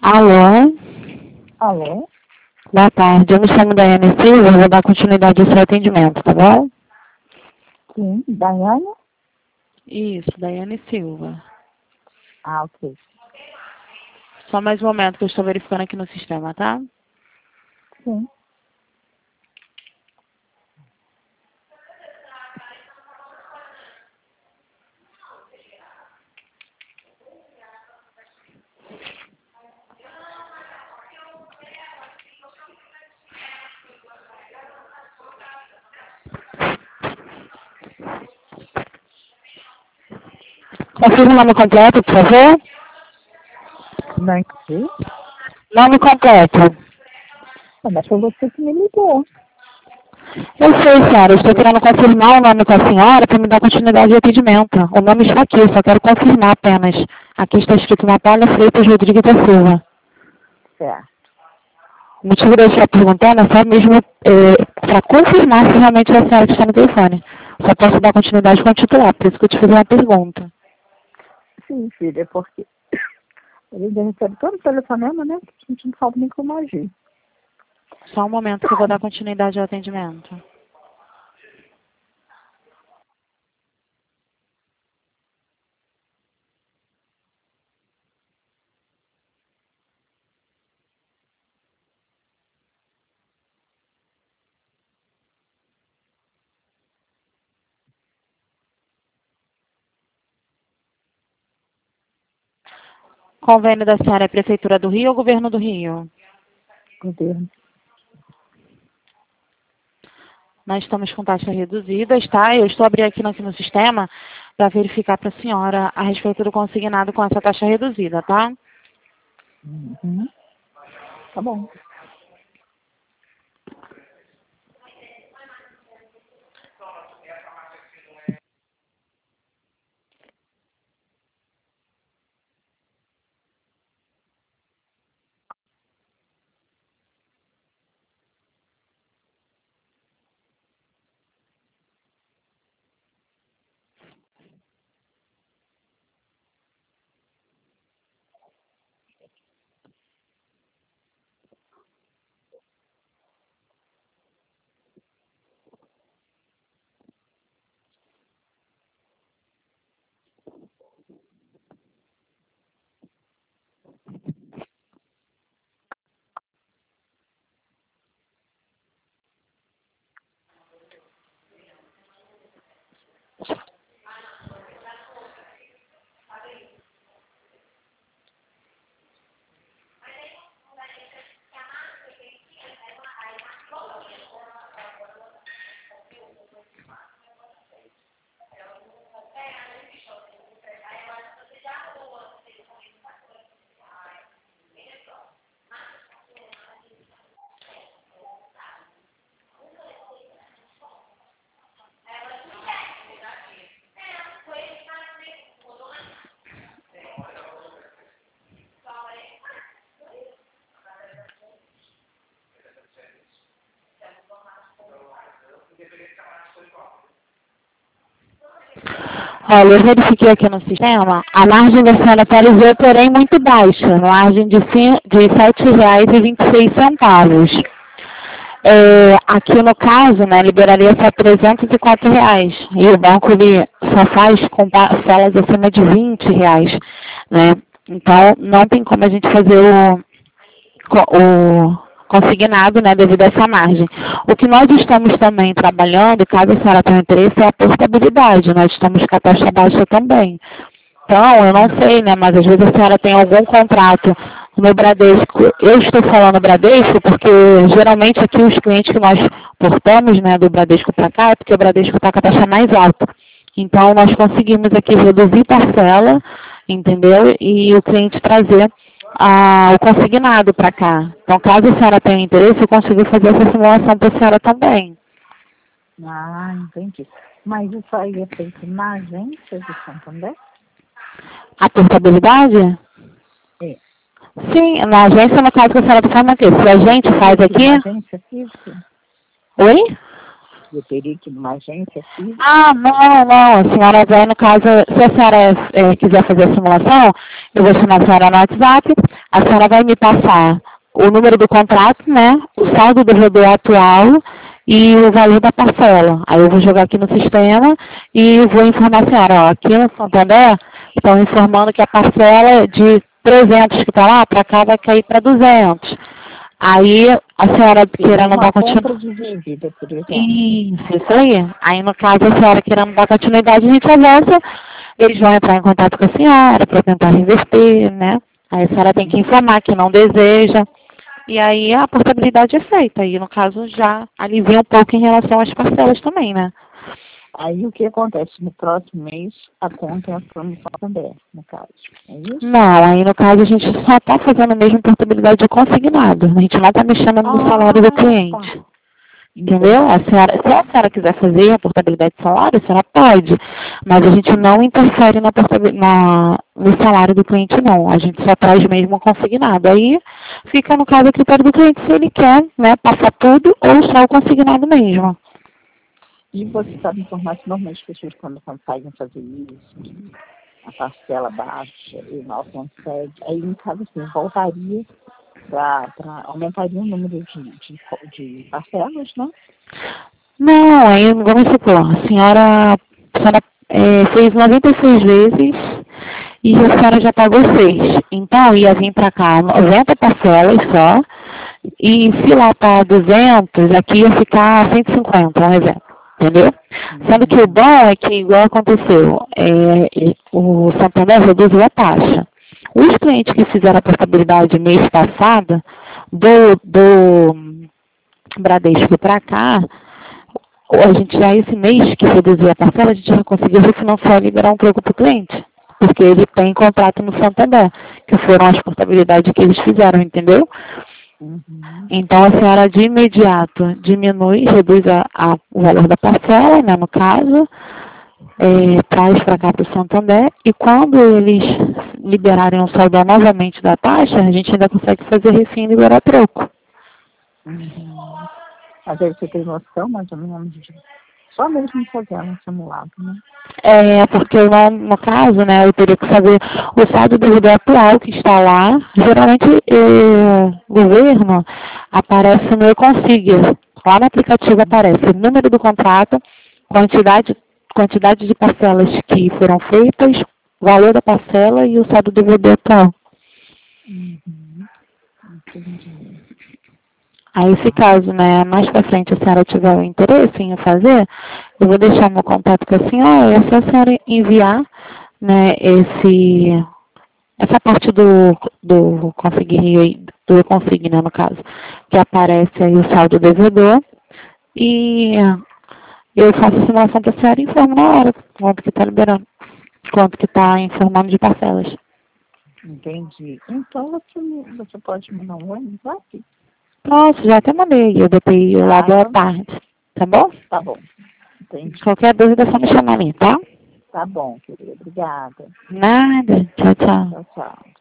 Alô? Alô? Boa tarde, eu me chamo Daiane Silva, vou dar continuidade ao seu atendimento, tá bom? Sim, Daiane? Isso, Daiane Silva. Ah, ok. Só mais um momento que eu estou verificando aqui no sistema, tá? Sim. Confirma o nome completo, por favor? Não entendi. Nome completo. Mas foi você que me ligou. Eu sei, senhora, eu estou querendo confirmar o nome com a senhora para me dar continuidade ao atendimento. O nome está aqui, só quero confirmar apenas. Aqui está escrito Natália Freitas Rodrigues da Silva. Certo. O motivo de eu estar perguntando é só mesmo para confirmar se realmente é a senhora que está no telefone. Só posso dar continuidade com o titular, por isso que eu te fiz uma pergunta. Sim, filha, porque ele recebe todo o telefonema, né? Que a gente não sabe nem como agir. Só um momento que eu vou dar continuidade ao atendimento. Convênio da senhora é Prefeitura do Rio ou Governo do Rio? Governo. Nós estamos com taxas reduzidas, tá? Eu estou abrindo aqui no sistema para verificar para a senhora a respeito do consignado com essa taxa reduzida, tá? Uhum. Tá bom. Olha, eu verifiquei aqui no sistema, a margem da senhora atualizou, porém muito baixa, margem de R$ 7,26. Aqui no caso, né, liberaria só R$ 304. E o banco ele só faz com parcelas acima de R$ 20, né? Então, não tem como a gente fazer o consignado, né, devido a essa margem. O que nós estamos também trabalhando, caso a senhora tenha interesse, é a portabilidade. Nós estamos com a taxa baixa também. Então, eu não sei, né, mas às vezes a senhora tem algum contrato no Bradesco. Eu estou falando Bradesco porque geralmente aqui os clientes que nós portamos, né, do Bradesco para cá, é porque o Bradesco está com a taxa mais alta. Então, nós conseguimos aqui reduzir parcela, entendeu? E o cliente trazer o consignado para cá. Então, caso a senhora tenha interesse, eu consigo fazer essa simulação para a senhora também. Ah, entendi. Mas isso aí é feito na agência de Santander? A portabilidade? É. Sim, na agência, no caso que a senhora está falando aqui. Se a gente faz Na aqui... agência física? Oi? Eu teria que ir numa agência aqui? Ah, não. A senhora vai, no caso, se a senhora quiser fazer a simulação, eu vou chamar a senhora no WhatsApp, a senhora vai me passar o número do contrato, né? O saldo do devedor atual e o valor da parcela. Aí eu vou jogar aqui no sistema e vou informar a senhora, ó, aqui no Santander estão informando que a parcela de 300 que está lá, para cá vai cair para 200. Aí a senhora querendo dar continuidade. De dívida, por exemplo. Isso aí. Aí no caso a senhora querendo dar continuidade, a gente avança, eles vão entrar em contato com a senhora para tentar reverter, né? Aí a senhora tem que informar que não deseja. E aí a portabilidade é feita. Aí no caso já alivia um pouco em relação às parcelas também, né? Aí o que acontece? No próximo mês a conta entra no Santander, no caso. É isso? Não, aí no caso a gente só está fazendo mesmo portabilidade de consignado. A gente não está mexendo no salário do cliente. Tá. Entendeu? Se a senhora quiser fazer a portabilidade de salário, a senhora pode. Mas a gente não interfere no salário do cliente, não. A gente só traz mesmo o consignado. Aí fica, no caso, a critério do cliente se ele quer, né, passar tudo ou só o consignado mesmo. E você sabe informar que normalmente as pessoas quando conseguem fazer isso, que a parcela baixa e não consegue, aí no caso assim, voltaria aumentaria o número de parcelas, né? Não, aí vamos supor, a senhora fez 96 vezes e a senhora já pagou 6. Então ia vir para cá 90 parcelas só e se lá está 200, aqui ia ficar 150, um exemplo. Entendeu? Sendo que o bom é que, igual aconteceu, o Santander reduziu a taxa. Os clientes que fizeram a portabilidade mês passado, do Bradesco para cá, a gente já esse mês que reduziu a parcela, a gente já conseguiu refinanciar e liberar um pouco para o cliente. Porque ele tem contrato no Santander, que foram as portabilidades que eles fizeram, entendeu? Então a senhora de imediato diminui, reduz o valor da parcela, né, no caso, traz para cá para o Santander e quando eles liberarem o saldo novamente da taxa, a gente ainda consegue fazer refim e liberar troco. Mas aí você tem noção, mais ou menos, só mesmo fazendo um simulado, né? Porque no caso, né, eu teria que saber o saldo do devedor atual que está lá. Geralmente, o governo aparece no e-consiga. Lá no aplicativo aparece o número do contrato, quantidade de parcelas que foram feitas, valor da parcela e o saldo do devedor atual. Entendi. Aí, se caso, né, mais para frente a senhora tiver o interesse em fazer, eu vou deixar meu contato com a senhora, é só a senhora enviar, né, essa parte do conseguir, né, no caso, que aparece aí o saldo do devedor, e eu faço a simulação para a senhora e informo na hora quanto que está liberando, quanto que está informando de parcelas. Entendi. Então você pode me dar um WhatsApp? Posso, já até mandei, eu botei lá da tarde, tá bom? Tá bom. Entendi. Qualquer dúvida é só me chamar ali, tá? Tá bom, querida. Obrigada. Nada. Tchau, tchau. Tchau, tchau.